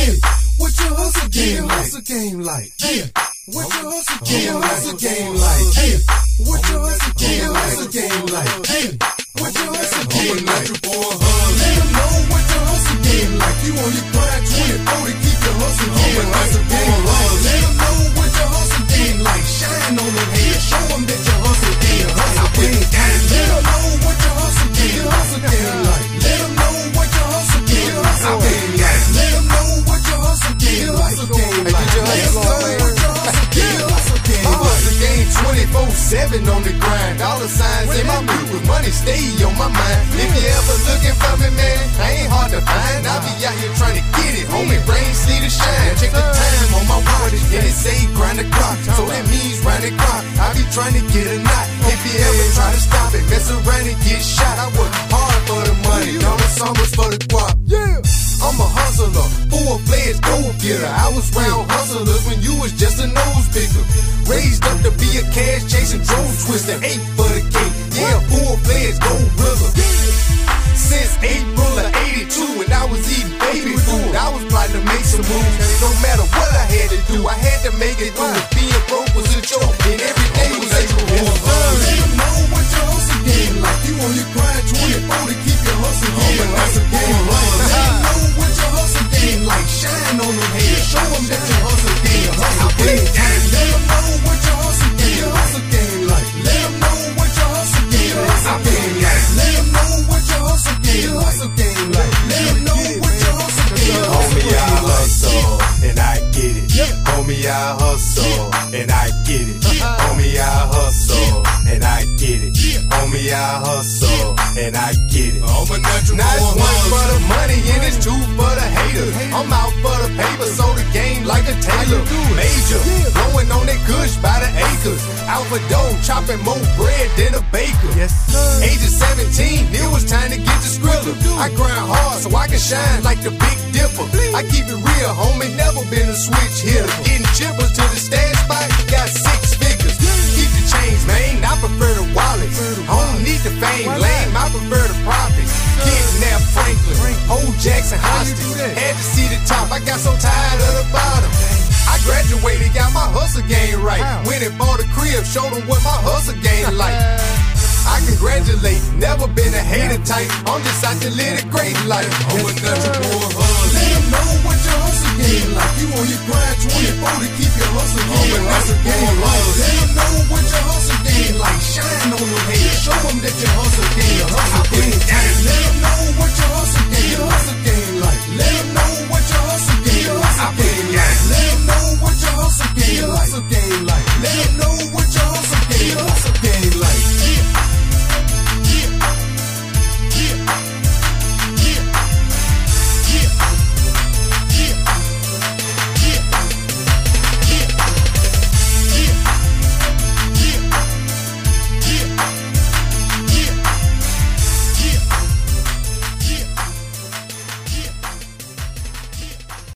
What your hustle game like? What your hustle game like? What your hustle game like? What your hustle game like? Let them know what your hustle game like. You on your grind 24 to keep your hustle game like. Let them know what your hustle game like. Shine on them head, show them that your hustle game like. Let them know what your hustle game like. Let them know what your hustle game like. Let them know what your hustle game like. Let them know what your hustle game like. My hustle game 24/7 on the grind. Dollar signs in my mood with money stay on my mind. If you ever looking for me, man, I ain't hard to find. I be out here trying to get it, homie. Rain, sleet, or shine. Check the time on my watch, and it say grind the clock, so that means round the clock. I be trying to get a knot. If you ever try to stop it, mess around and get shot. I work hard for the money, dollar summers for the guap. Yeah. I'm a hustler, full-fledged go-getter. I was round hustlers when you was just a nose picker. Raised up to be a cash-chasing drone twister. 8 for the cake, yeah, full-fledged gorilla. Since April of 82, when I was eating baby food, I was plotting to make some moves. No matter what I had to do, I had to make it through. Being broke was a joke, and every day was a chore. Let them know what your hustle game like. You on your grind 24 to keep your hustle game like. Let them know what your hustle game like. Shine on them head, show them that your hustle game like. Let them know what your hustle game like. Let them know what your hustle game like. Let them know what your hustle game like. Let them know what your hustle game like. Homie, I hustle and I get it. Homie, I hustle and I get it. Homie, I hustle and I get it. Homie, I hustle and I get it. I'm a natural. Now it's one for the money and it's two for the haters. I'm out for the paper, so the game like a tailor. Major, blowing on that kush by the acres. Out for dough, chopping more bread than a baker. Yes, sir. Age of 17, it was time to get the Skrilla. I grind hard so I can shine like the Big Dipper. I keep it real, homie, never been a switch hitter. Getting chippers to the stash spot, got 6 figures. Keep the chains, man, I prefer the wallets. I don't need the fame, lame, I prefer the profits. Kidnap Franklin, hold Jackson hostage. Had to see the top, I got so tired of the bottom. I graduated, got my hustle game right. Went and bought a crib, showed them what my hustle game like. I congratulate, never been a hater type. I'm just out to live a great life. I'm a natural hustler.